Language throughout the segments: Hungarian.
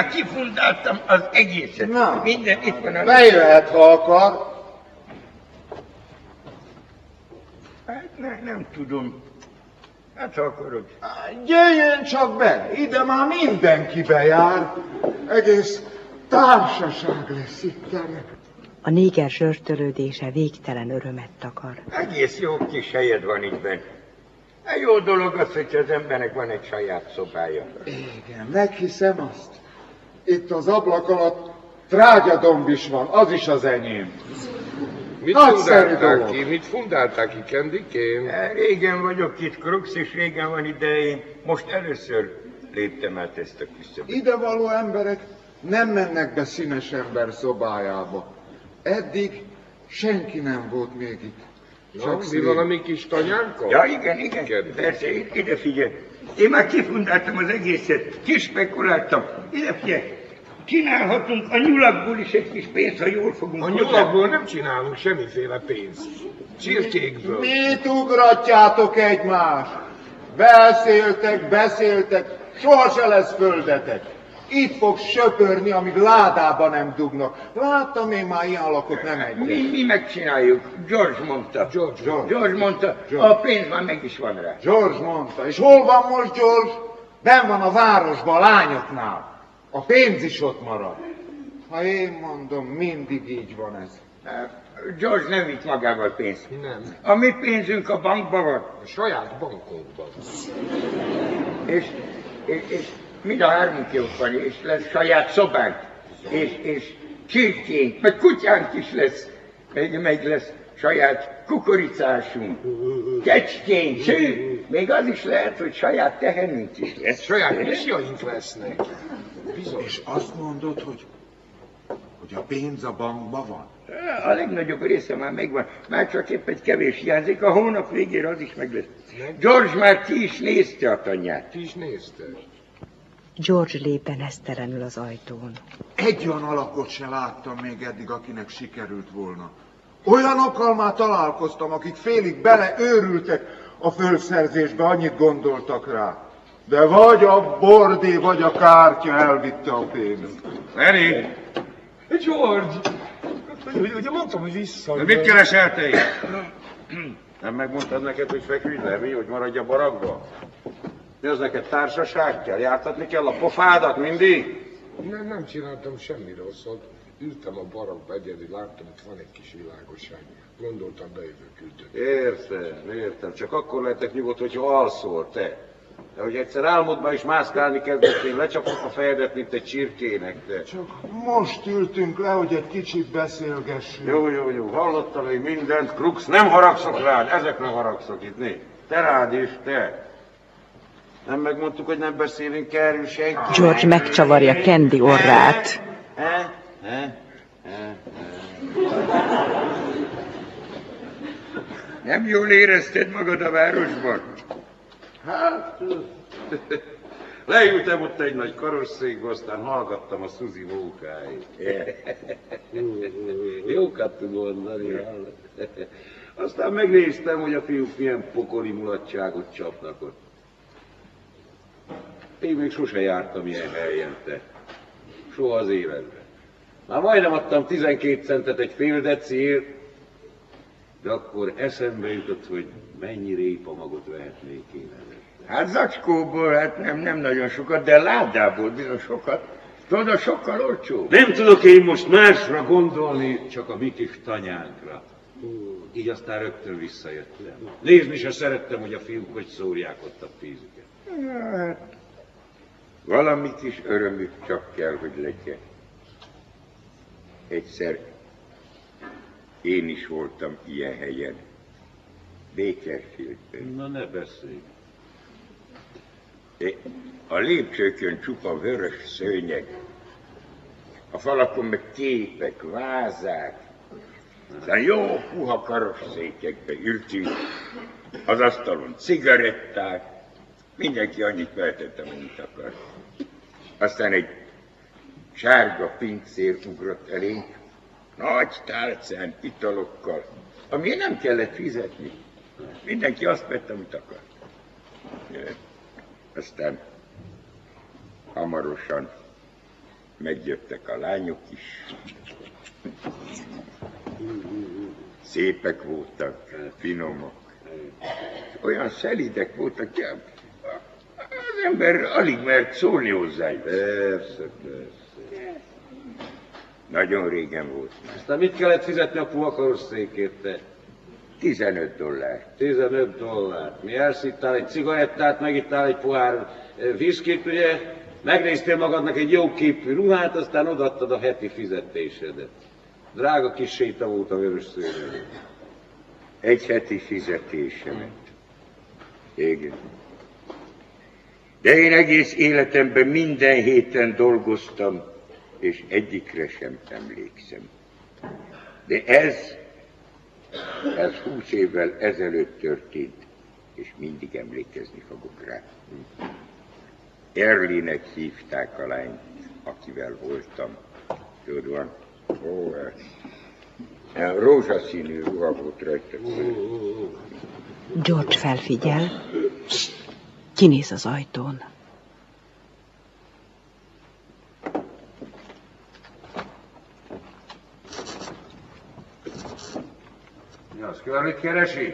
már kifundáltam az egészet. Na, minden itt van. bejöhet, ha akar. Hát nem tudom. Hát ha akarod. Jöjjön csak be, ide már mindenki bejár. Egész társaság lesz itt. A néger zsörtölődése végtelen örömet takar. Egész jó kis helyed van itt bent. Egy jó dolog az, hogy az embernek van egy saját szobája. Igen, meghiszem azt. Itt az ablak alatt trágyadomb is van, az is az enyém. Mit Nagyszerű fundálták dolog. ki? Mit fundálták ki, Kendikém? Régen vagyok itt, Krux, és régen van ide, én most először léptem át ezt a kis szobát. Ide való emberek nem mennek be színes ember szobájába. Eddig senki nem volt még itt. Na, mi van a mi kis tanyánkkal? Ja, igen, Kedves. persze, ide figyelj. Én már kifundáltam az egészet, kispekuláltam. Ide figyelj, csinálhatunk a nyulakból is egy kis pénzt, ha jól fogunk A hozzá. nyulakból nem csinálunk semmiféle pénzt. Csirkékből. Mit ugratjátok egymást? Beszéltek, soha se lesz földetek. Itt fog söpörni, amíg ládába nem dugnak. Láttam én már ilyen alakot nem egyet. Mi megcsináljuk, George mondta. George mondta, a pénz már meg is van rá. George mondta. És hol van most George? Ben van a városban, a lányoknál. A pénz is ott marad. Ha én mondom, mindig így van ez. George nem vitt magával pénzt. Nem. A mi pénzünk a bankban van. A saját bankunkban. És mind a hármunk ott van, és lesz saját szobánk, és csirkénk, meg kutyánk is lesz, meg lesz saját kukoricásunk, kecskénk, sőt, még az is lehet, hogy saját tehenünk is lesz. Saját misjaink lesznek. Bizony. És azt mondod, hogy a pénz a bankban van? A legnagyobb része már megvan, már csak épp egy kevés hiányzik, a hónap végére az is meg lesz. George már ki is nézte a tanyát. Ti is nézte. George lép be nesztelenül az ajtón. Egy olyan alakot se láttam még eddig, akinek sikerült volna. Olyanokkal már találkoztam, akik félig beleőrültek a fölszerzésbe, annyit gondoltak rá. De vagy a bordé, vagy a kártya elvitte a pénzt. Eri, George! Ugye mondtam, hogy vissza. De mit keresel te itt? Nem megmondtad neked, hogy feküdj le, mi, hogy maradj a barakba? Mi az neked társaság kell? Jártatni kell a pofádat mindig? Nem csináltam semmi rosszat. Ültem a barakba egyedül, láttam, itt van egy kis világosság. Gondoltam, bejövök üldözni. Értem. Csak akkor lehetek nyugodt, hogyha alszol, te. De hogy egyszer álmodban is mászkálni kezdettél, lecsapok a fejedet, mint egy csirkének, te. Csak most ültünk le, hogy egy kicsit beszélgessünk. Jó, hallottam én mindent, Krux, nem haragszok rád, ezekre haragszok itt, né. Te rád is, te. Nem megmondtuk, hogy nem beszélünk erről senki? George megcsavarja Candy orrát. nem jól érezted magad a városban? Hát, leültem ott egy nagy karosszékbe, aztán hallgattam a Suzi mókáit. Jókat tud mondani, hallod? Aztán megnéztem, hogy a fiúk milyen pokoli mulatságot csapnak ott. Én még sose jártam ilyen helyen, te. Soha az életben. Már majdnem adtam 12 centet egy fél deciért, de akkor eszembe jutott, hogy mennyi répamagot vehetnék én ezzel. Hát zacskóból, hát nem nagyon sokat, de ládából bizony sokat. Tudod, sokkal olcsóbb. Nem tudok én most másra gondolni, csak a mi kis tanyánkra. Így aztán rögtön visszajöttem. Nézni se szerettem, hogy a fiúk hogy szórják ott a pénzüket. Hát, valami kis örömük csak kell, hogy legyen. Egyszer én is voltam ilyen helyen. Bakerfieldben. Na ne beszélj. De a lépcsőkön csupa vörös szőnyeg. A falakon meg képek, vázák. Aztán jó puha karosszékekbe ültünk. Az asztalon cigaretták. Mindenki annyit vehetett, amennyit akart. Aztán egy sárga pincér ugrott elénk, nagy tálcán, italokkal, amire nem kellett fizetni. Mindenki azt vett, amit akart. Aztán hamarosan Megjöttek a lányok is. Szépek voltak, finomak. Olyan szelídek voltak, hogy az ember alig mert szólni hozzájuk. Persze. Nagyon régen volt már. Aztán mit kellett fizetni a puha karosszékért, te? $15. $15. Mi elszittál egy cigarettát, megittál egy pohár viszkit, ugye? Megnéztél magadnak egy jó képű ruhát, aztán odaadtad a heti fizetésedet. Drága kis séta volt a vörös szőlő. Egy heti fizetésemet. Igen. De én egész életemben minden héten dolgoztam, és egyikre sem emlékszem. De ez 20 évvel ezelőtt történt, és mindig emlékezni fogok rá. Erlinek hívták a lányt, akivel voltam. Tudod van? Ó, rózsaszínű ruha volt rajta. George felfigyel, kinéz az ajtón. Mi az, Curly-t keresi?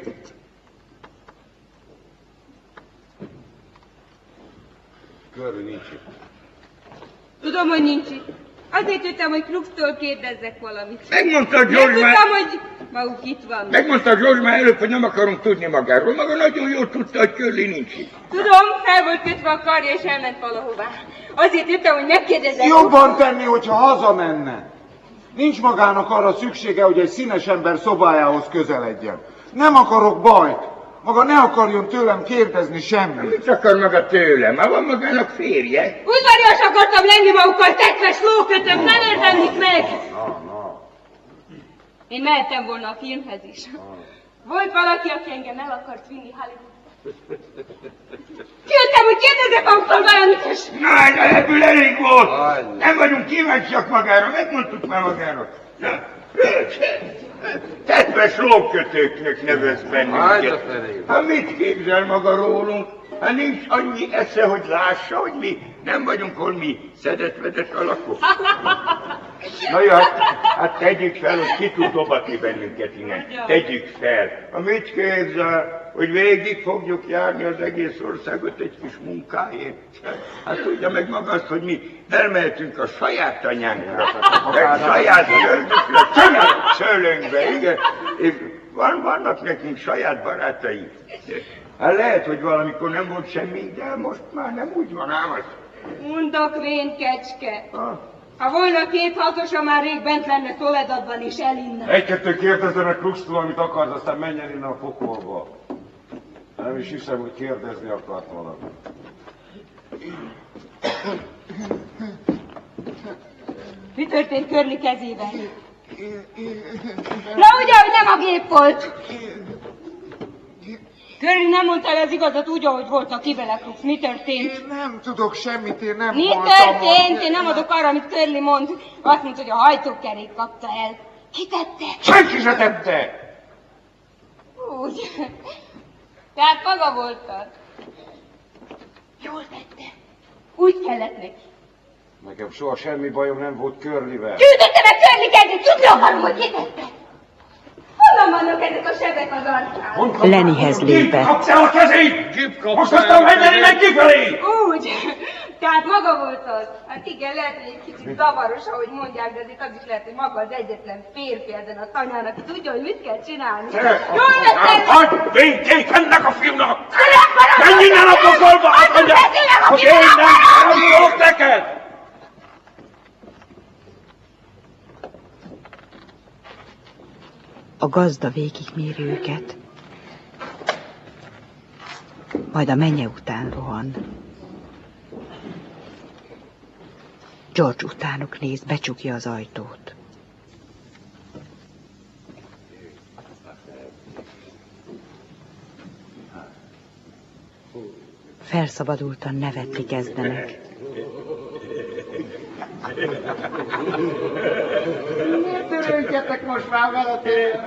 Curly nincs itt. Tudom, hogy nincs itt. Azért jöttem, hogy Crooks-tól kérdezzek valamit. Megmondta Nem George már... tudtam, hogy maguk itt vannak. Megmondta George már előbb, hogy nem akarunk tudni magáról. Maga nagyon jól tudta, hogy Curly nincs itt. Tudom, fel volt kötve a karja, és elment valahová. Azért jöttem, hogy megkérdezzek. Jobban tenni, hogyha hazamenne. Nincs magának arra szüksége, hogy egy színes ember szobájához közeledjen. Nem akarok bajt. Maga ne akarjon tőlem kérdezni semmit. Mit akar maga tőlem? Már van magának férje. Udvarias akartam lenni magukkal, tekves lókötök, nem értendik meg! Én mehettem volna a filmhez is. Volt valaki, aki engem el akart vinni Hollywoodba. Jöttem, hogy kérdezzek maguktól valamit, és... Na, ebből elég volt. Nem vagyunk kíváncsiak magára, megmondtuk már magára. Tetves lókötőknek nevez bennünket. Hát mit képzel maga rólunk? Hát nincs annyi esze, hogy lássa, hogy mi nem vagyunk hol mi szedett-vedett alakok. Na jó, hát tegyük fel, hogy ki tud dobatni bennünket innen. Tegyük fel. Ha mit képzel, hogy végig fogjuk járni az egész országot egy kis munkáért? Hát tudja meg maga azt, hogy mi elmehetünk a saját anyánkra, meg saját földünkre, saját szőlőnkbe, igen. És vannak nekünk saját barátaink. Hát lehet, hogy valamikor nem volt semmi, de most már nem úgy van ám az. Mondok, vén kecske. Ha volna két hatosa, már rég bent lenne Toledadban és elinne. Egy-kettő kérdezzenek Crooks-tól, amit akarsz, aztán menjen innen a pokolba. Nem is hiszem, hogy kérdezni akart valamit. Mi történt Curly kezében? Na ugye, hogy nem a gép volt. Curly nem mondta el az igazat úgy, ahogy volt, aki vele Crooks. Mi történt? Én nem tudok semmit, én nem Mi voltam... történt? Én nem adok arra, amit Curly mond. Azt mondta, hogy a hajtókerék kapta el. Ki tette? Senki se tette! Úgy. Tehát maga voltad. Jól tette. Úgy kellett neki. Nekem soha semmi bajom nem volt Curlyvel. Gyűjtötte meg Curly kezét, tudni akarom, hogy ki tette. Honnan vannak ezek a sebek az arcán? Lennyhez lépett. Kapsz el a kezét! Most aztán menjen innen kifelé! Úgy. Tehát maga volt az. Hát igen, lehet, hogy egy kicsit zavaros, ahogy mondják, de azért az is lehet, hogy maga az egyetlen férfi ezen a tanyán, aki tudja, hogy mit kell csinálni. Jól vettem! Hagyd békét ennek a fiúnak! Menj innen a pokolba, azt mondja, hogy én nem tudok neked! A gazda végigméri őket, majd a menye után rohan. George utánuk néz, becsukja az ajtót. Felszabadultan nevetni kezdenek. Miért törődjetek most már vele?